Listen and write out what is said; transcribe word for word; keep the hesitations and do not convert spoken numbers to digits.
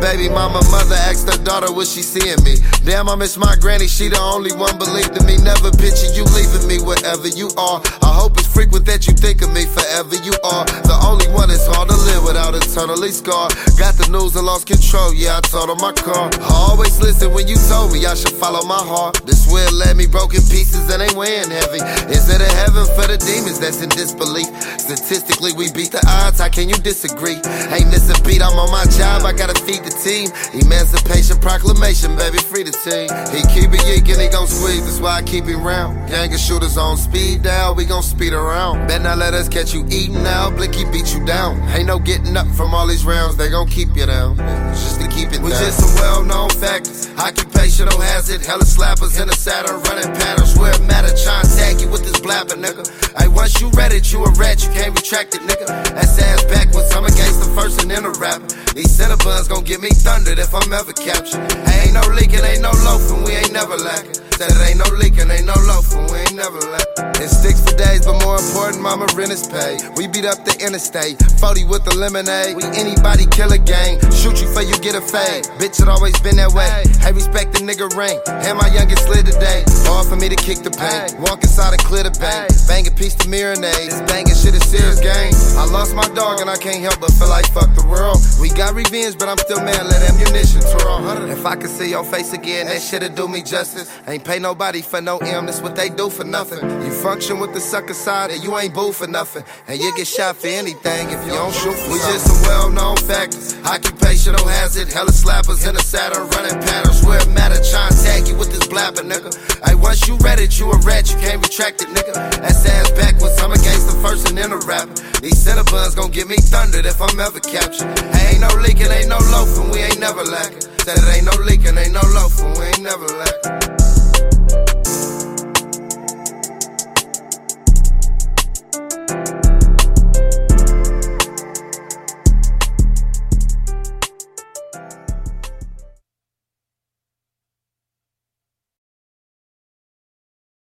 baby mama mother asked her daughter, was she seeing me? Damn, I miss my granny, she the only one believed in me. Never picture you leaving me wherever you are. I hope it's frequent that you think of me forever. You are the only one that's hard to live without eternally scarred. Got the news and lost control, yeah, I told on my car. I always listen when you told me I should follow my heart. This will let me broken pieces and ain't weighing heavy. Is it a heaven for the demons that's in disbelief? Statistically, we beat the odds, how can you disagree? Ain't this a beat, I'm on my job, I gotta feed the team. Emancipation proclamation, baby, free the team. He keep it yeeking, he gon' squeeze, that's why I keep him round. Gang of shooters on speed dial, we gon' speed around. Bet not let us catch you eating now, Blicky beat you down. Ain't no getting up from all these rounds, they gon' keep you down. Just to keep it we down. We just some well-known factors, occupational hazard, hella slappers in the saddle, running patterns where it matter, trying to tag you with this blabber, nigga. Hey, once you read it, you a rat, you can't retract it, nigga. That's ass backwards, I'm against the first and then the rapper. These Cinnabons gon' give me thundered if I'm ever captured. Hey, ain't no leaking, ain't no loafing, we ain't never lacking. Said it ain't no leaking, ain't no loafing, we ain't never lacking. It sticks for days, but more important, mama rent is paid. We beat up the interstate, forty with the lemonade. We anybody kill a gang, shoot you for you get a fade. Bitch, it always been that way. Hey, respect the nigga ring, and my youngest slid today. Hard for me to kick the pain, walk inside and clear the bank. Bang a piece to marinade, this banging shit is serious game. I lost my dog and I can't help but feel like fuck the world. We got revenge, but I'm still mad, let ammunition twirl. If I could see your face again, that shit'd do me justice. Ain't pay nobody for no M, that's what they do for nothing. You function with the sucker side and you ain't boo for nothing. And you get shot for anything if you don't shoot for we something. Just some well-known factors, occupational hazard, hella slappers in the saddle, running patterns where it matter, trying to tag you with this blabber, nigga. Hey, once you read it, you a rat, you can't retract it, nigga. That's ass backwards, I'm against the first and then the rapper. These Cinnabons gon' give me thundered if I'm ever captured. Hey, ain't no leaking, ain't no loafing, we ain't never lacking. Said it ain't no leaking, ain't no loafing, we ain't never lacking.